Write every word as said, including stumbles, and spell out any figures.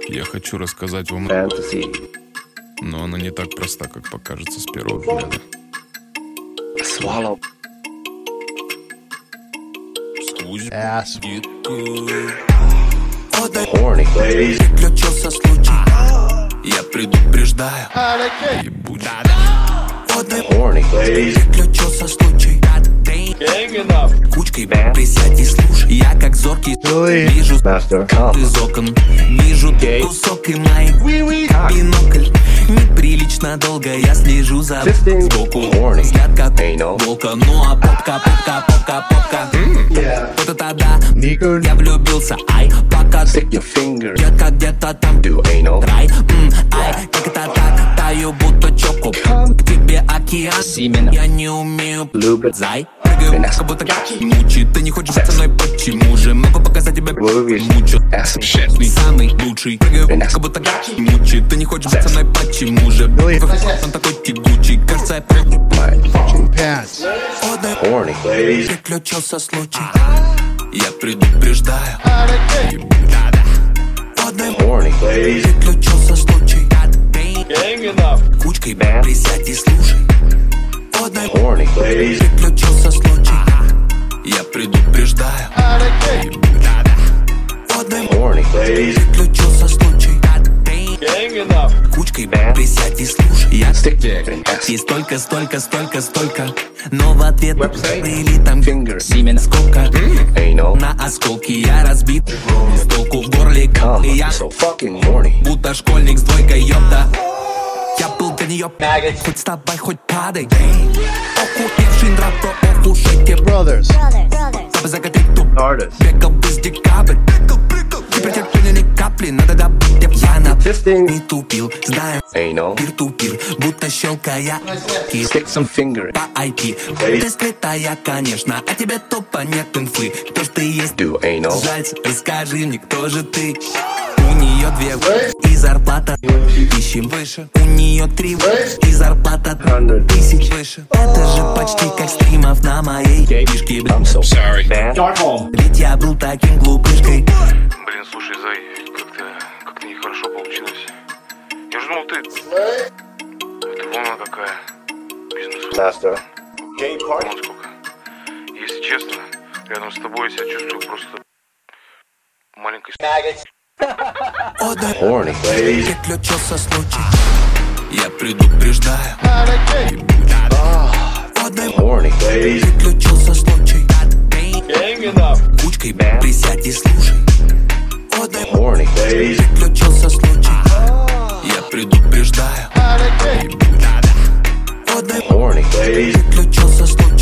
Я хочу рассказать вам, fantasy, но она не так проста, как покажется с первого взгляда. swallow, Ass. horny, ladies, Приключился случай, я предупреждаю. Ебучий. horny, ladies, Приключился случай, кучкой присядь и слушай. Я как зоркий Really? вижу master, come, из окон, вижу Gay. кусок и моих бинокль. Неприлично долго я слежу за fifteen, сбоку. horny, Взгляд как anal, волка, ну а попка, попка, попка, попка. Вот это да, Nico. я влюбился, ай, пока ты stick your finger, где-то, где-то там do anal, рай, м, ай, как это так, таю будто чоко. К тебе океан, Семена. я не умею lube it, зай, прыгаю, как будто мучит. Ты не хочешь быть со мной, почему же? Могу показать тебе movies, мучу. ass and shit, Самый лучший, прыгаю, как будто мучит. Ты не хочешь быть со мной, почему же? Really? Он такой тягучий, кажется, я прыг- my fucking Pants. horny, ladies, Приключился случай, я предупреждаю. horny, ladies, Приключился случай, кучкой присядь и слушай. horny, ladies, Приключился случай, я предупреждаю. horny, ladies, Приключился случай, кучкой присядь и слушай. Я stick your ass, и столько, столько, столько, столько. Но в ответ были там finger, семена сколько. anal, На осколки я разбит, с толку в горле. come, И я so fucking horny, будто школьник с двойкой, ёпта. Я был для неё хоть вставай, хоть падай. Охуевший нрав, про ох уж эти Brothers. бабы закатить туп. artist, Бегал без декабрь. Теперь терпения ни капли, надо добыть, я пьяна. fifteen, Не тупил, знаю, anal, пир-тупир, будто щелкая кис. stick some finger, По ай пи, ты скрытая, конечно, а тебе тупо нет инфы. Кто ж ты есть? do anal, Жаль, расскажи мне, кто же ты? У нее две и зарплата тысячи выше. У нее три и зарплата hundred, тысяч выше. Это же почти как стримов на моей фишке, I'm so sorry, bad, ведь я был таким глупышкой. Блин, слушай, Зай, как-то как-то нехорошо получилось. Я же думал, ты... Это волна какая. Бизнес. master, Вон сколько. Если честно, рядом с тобой я себя чувствую просто маленькой... horny, ladies, Приключился случай, я предупреждаю. horny, ladies, Приключился случай, кучкой присядь и слушай. horny, ladies, Приключился случай, я предупреждаю. horny, ladies, Приключился случай,